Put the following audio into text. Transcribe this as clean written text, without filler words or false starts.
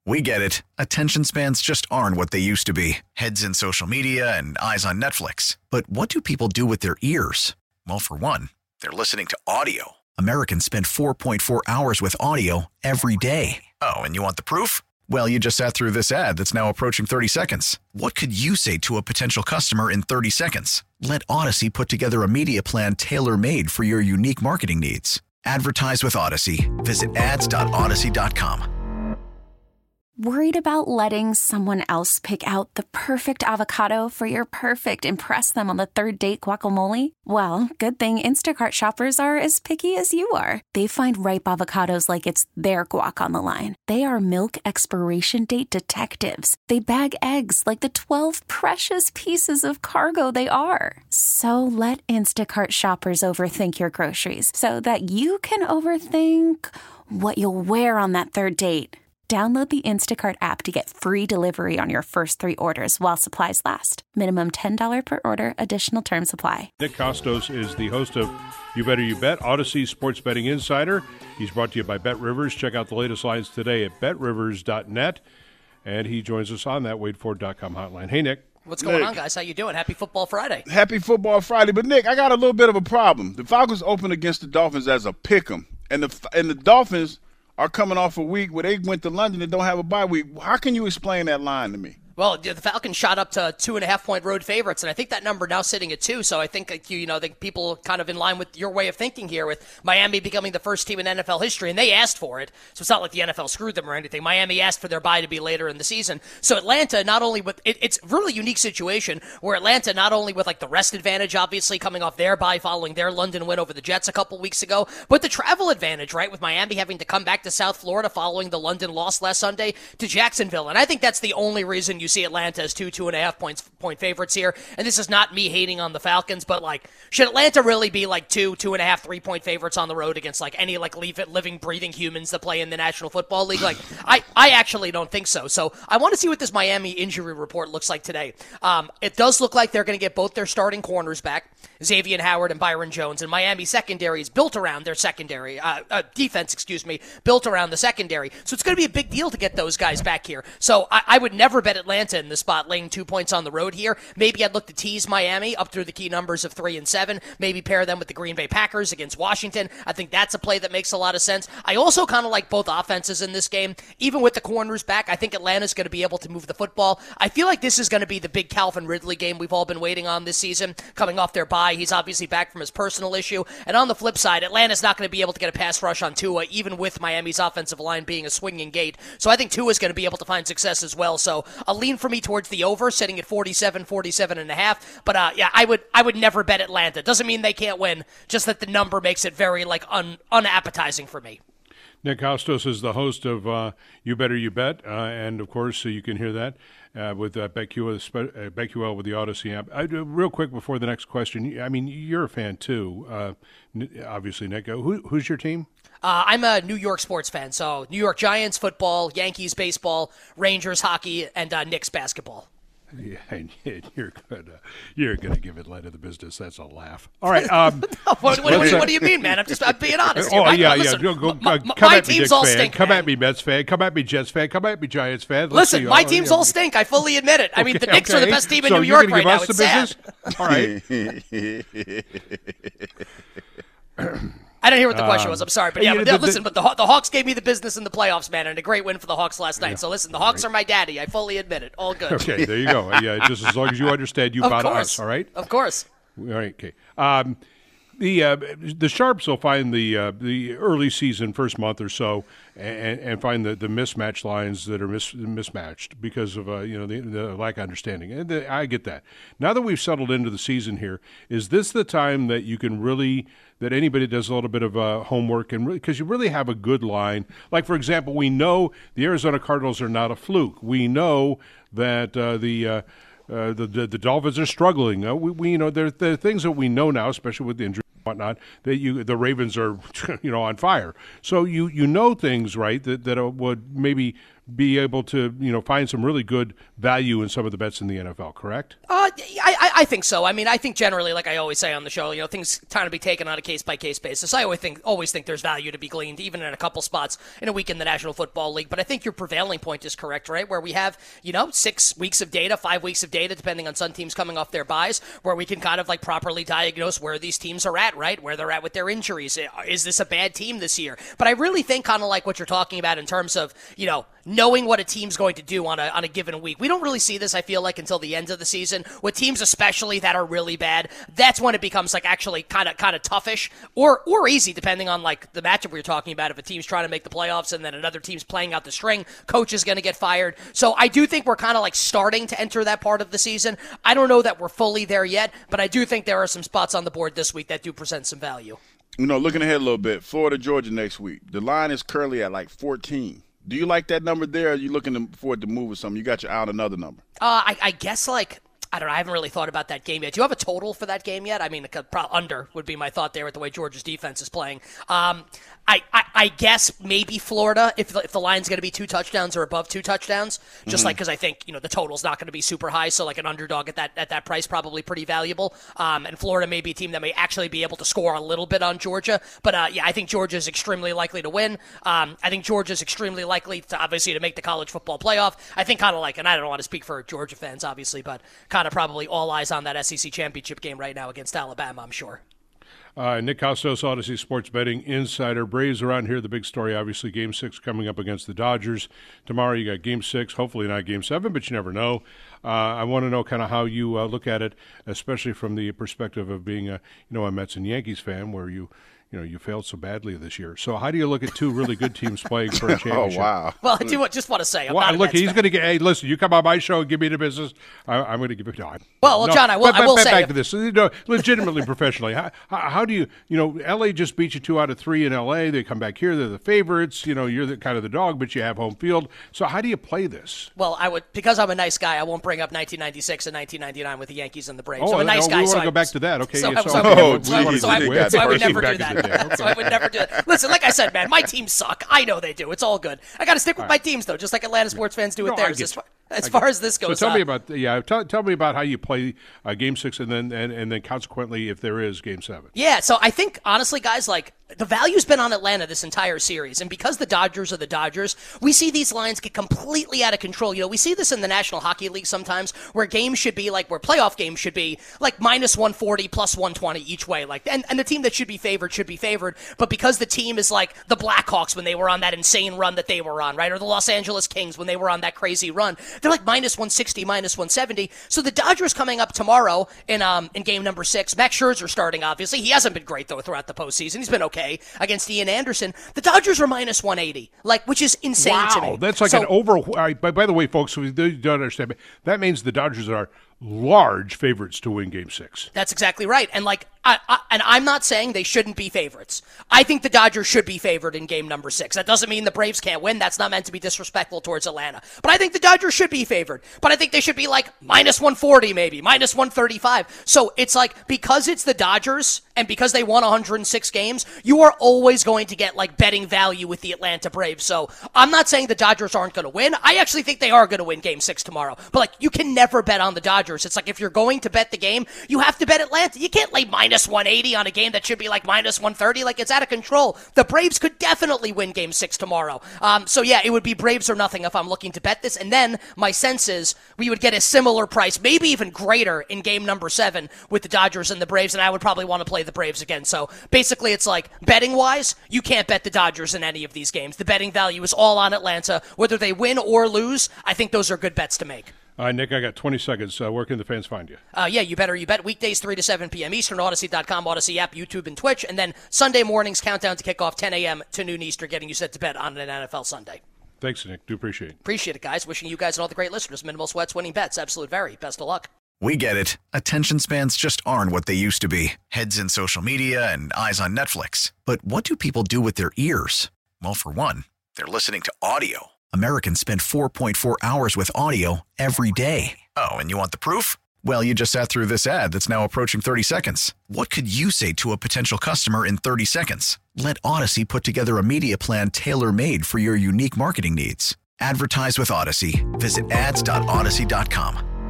We get it. Attention spans just aren't what they used to be. Heads in social media and eyes on Netflix. But what do people do with their ears? Well, for one, they're listening to audio. Americans spend 4.4 hours with audio every day. Oh, and you want the proof? Well, you just sat through this ad that's now approaching 30 seconds. What could you say to a potential customer in 30 seconds? Let Odyssey put together a media plan tailor-made for your unique marketing needs. Advertise with Odyssey. Visit ads.odyssey.com. Worried about letting someone else pick out the perfect avocado for your perfect impress them on the third date guacamole? Well, good thing Instacart shoppers are as picky as you are. They find ripe avocados like it's their guac on the line. They are milk expiration date detectives. They bag eggs like the 12 precious pieces of cargo they are. So let Instacart shoppers overthink your groceries so that you can overthink what you'll wear on that third date. Download the Instacart app to get free delivery on your first 3 orders while supplies last. Minimum $10 per order. Additional terms apply. Nick Kostos is the host of You Better You Bet, Odyssey Sports Betting Insider. He's brought to you by BetRivers. Check out the latest lines today at betrivers.net. And he joins us on that WadeFord.com hotline. Hey, Nick. What's going on, guys? How you doing? Happy Football Friday. Happy Football Friday. But, Nick, I got a little bit of a problem. The Falcons open against the Dolphins as a pick'em, and the Dolphins are coming off a week where they went to London and don't have a bye week. How can you explain that line to me? Well, the Falcons shot up to 2.5-point road favorites, and I think that number now sitting at 2. So I think the people kind of in line with your way of thinking here, with Miami becoming the first team in NFL history, and they asked for it. So it's not like the NFL screwed them or anything. Miami asked for their bye to be later in the season. So Atlanta, not only with it's a really unique situation where Atlanta, not only with like the rest advantage, obviously coming off their bye following their London win over the Jets a couple weeks ago, but the travel advantage, right, with Miami having to come back to South Florida following the London loss last Sunday to Jacksonville. And I think that's the only reason you see Atlanta as 2.5 point favorites here. And this is not me hating on the Falcons, but like, should Atlanta really be like 2.5, 3-point favorites on the road against like any like living, breathing humans that play in the National Football League? Like, I actually don't think so. So I want to see what this Miami injury report looks like today. It does look like they're going to get both their starting corners back, Xavier Howard and Byron Jones, and Miami secondary is built around their secondary, defense, built around the secondary. So it's going to be a big deal to get those guys back here. So I would never bet Atlanta in this spot, laying 2 points on the road here. Maybe I'd look to tease Miami up through the key numbers of 3 and 7. Maybe pair them with the Green Bay Packers against Washington. I think that's a play that makes a lot of sense. I also kind of like both offenses in this game. Even with the corners back, I think Atlanta's going to be able to move the football. I feel like this is going to be the big Calvin Ridley game we've all been waiting on this season, coming off their bye. He's obviously back from his personal issue. And on the flip side, Atlanta's not going to be able to get a pass rush on Tua, even with Miami's offensive line being a swinging gate. So I think Tua's going to be able to find success as well. So a lean for me towards the over, sitting at 47.5. But I would never bet Atlanta. Doesn't mean they can't win, just that the number makes it very like unappetizing for me. Nick Kostos is the host of You Better You Bet, and of course you can hear that with BetQL with the Odyssey app. Real quick before the next question, I mean, you're a fan too, obviously, Nick. Who's your team? I'm a New York sports fan, so New York Giants football, Yankees baseball, Rangers hockey, and Knicks basketball. Yeah, you're gonna give Atlanta the business. That's a laugh. All right. What do you mean, man? I'm being honest. Oh yeah, listen, yeah. My teams all stink. Come at me, Mets fan. Come at me, Jets fan. Come at me, Giants fan. Listen, my teams all stink. I fully admit it. I mean, the Knicks are the best team in New York right now. It's sad. All right. I didn't hear what the question was. I'm sorry. But listen, but the Hawks gave me the business in the playoffs, man, and a great win for the Hawks last night. Yeah. So listen, the Hawks are my daddy. I fully admit it. All good. Okay, there you go. Yeah, just as long as you understand, you bought us, all right? Of course. All right, okay. The Sharps will find the early season first month or so and find the mismatched lines that are mismatched because of the lack of understanding. And I get that. Now that we've settled into the season here, is this the time that you can really that anybody does a little bit of homework and because you really have a good line? Like for example, we know the Arizona Cardinals are not a fluke. We know that the Dolphins are struggling. We know there are things that we know now, especially with the injury and whatnot, that the Ravens are on fire. So you know things, right, that would maybe be able to, find some really good value in some of the bets in the NFL, correct? I think so. I mean, I think generally, like I always say on the show, things kind of be taken on a case-by-case basis. I always think there's value to be gleaned, even in a couple spots in a week in the National Football League. But I think your prevailing point is correct, right? Where we have, 6 weeks of data, 5 weeks of data, depending on some teams coming off their buys, where we can kind of properly diagnose where these teams are at, right? Where they're at with their injuries. Is this a bad team this year? But I really think kind of like what you're talking about in terms of, knowing what a team's going to do on a given week. We don't really see this, I feel like, until the end of the season. With teams especially that are really bad, that's when it becomes actually kind of toughish or easy, depending on the matchup we were talking about. If a team's trying to make the playoffs and then another team's playing out the string, coach is going to get fired. So I do think we're kind of starting to enter that part of the season. I don't know that we're fully there yet, but I do think there are some spots on the board this week that do present some value. Looking ahead a little bit, Florida, Georgia next week. The line is currently at 14. Do you like that number there, or are you looking for it to move or something? You got your eye on another number. I guess I don't know. I haven't really thought about that game yet. Do you have a total for that game yet? I mean, under would be my thought there with the way Georgia's defense is playing. I guess maybe Florida, if the line's going to be 2 touchdowns or above 2 touchdowns, just because I think, the total's not going to be super high. So an underdog at that price, probably pretty valuable. And Florida may be a team that may actually be able to score a little bit on Georgia. But I think Georgia's extremely likely to win. I think Georgia's extremely likely to make the college football playoff. I think kind of and I don't want to speak for Georgia fans, obviously, but kind of probably all eyes on that SEC championship game right now against Alabama, I'm sure. Nick Costos, Odyssey Sports Betting Insider. Braves around here. The big story, obviously, Game 6 coming up against the Dodgers. Tomorrow you got Game 6, hopefully not Game 7, but you never know. I want to know kind of how you look at it, especially from the perspective of being a Mets and Yankees fan, where you failed so badly this year. So how do you look at 2 really good teams playing for a championship? Oh, wow. Well, I do just want to say, he's going to get, hey, listen, you come on my show and give me the business, I'm going to give it to him. John, I will say. Back to this, legitimately, professionally, how do you, L.A. just beat you 2 out of 3 in L.A., they come back here, they're the favorites, you're kind of the dog, but you have home field. So how do you play this? Well, because I'm a nice guy, I won't bring up 1996 and 1999 with the Yankees and the Braves. Oh, I'm a nice guy. We want to go back to that, okay? So I would never do that. Okay. So I would never do it. Listen, like I said, man, my teams suck. I know they do. It's all good. I got to stick with my teams, though, just like Atlanta sports fans do with theirs. As far as this goes. So tell me about how you play Game 6 and then consequently if there is Game 7. Yeah, so I think, honestly, guys, the value's been on Atlanta this entire series, and because the Dodgers are the Dodgers, we see these lines get completely out of control. We see this in the National Hockey League sometimes, where games should be where playoff games should be minus 140, plus 120 each way. And the team that should be favored, but because the team is the Blackhawks when they were on that insane run that they were on, right, or the Los Angeles Kings when they were on that crazy run, they're minus 160, minus 170. So the Dodgers coming up tomorrow in game number 6. Max Scherzer starting, obviously. He hasn't been great, though, throughout the postseason. He's been okay against Ian Anderson. The Dodgers are minus 180, which is insane to me. Wow, that's an over. By the way, folks, we don't understand. That means the Dodgers are large favorites to win Game 6. That's exactly right. And I'm not saying they shouldn't be favorites. I think the Dodgers should be favored in game number 6. That doesn't mean the Braves can't win. That's not meant to be disrespectful towards Atlanta. But I think the Dodgers should be favored. But I think they should be minus 140 maybe, minus 135. So it's because it's the Dodgers and because they won 106 games, you are always going to get betting value with the Atlanta Braves. So I'm not saying the Dodgers aren't going to win. I actually think they are going to win Game 6 tomorrow. But you can never bet on the Dodgers. It's if you're going to bet the game, you have to bet Atlanta. You can't lay minus 180 on a game that should be minus 130. It's out of control. The Braves could definitely win Game 6 tomorrow. So yeah, it would be Braves or nothing if I'm looking to bet this. And then my sense is we would get a similar price, maybe even greater in game number 7 with the Dodgers and the Braves. And I would probably want to play the Braves again. So basically it's betting wise, you can't bet the Dodgers in any of these games. The betting value is all on Atlanta. Whether they win or lose, I think those are good bets to make. Nick, I got 20 seconds. Where can the fans find you? You bet. Weekdays 3 to 7 p.m. Eastern, Odyssey.com, Odyssey app, YouTube, and Twitch. And then Sunday mornings, countdown to kickoff, 10 a.m. to noon Eastern, getting you set to bet on an NFL Sunday. Thanks, Nick. Do appreciate it. Appreciate it, guys. Wishing you guys and all the great listeners minimal sweats, winning bets, absolute very. Best of luck. We get it. Attention spans just aren't what they used to be. Heads in social media and eyes on Netflix. But what do people do with their ears? Well, for one, they're listening to audio. Americans spend 4.4 hours with audio every day. Oh, and you want the proof? Well, you just sat through this ad that's now approaching 30 seconds. What could you say to a potential customer in 30 seconds? Let Odyssey put together a media plan tailor-made for your unique marketing needs. Advertise with Odyssey. Visit ads.odyssey.com.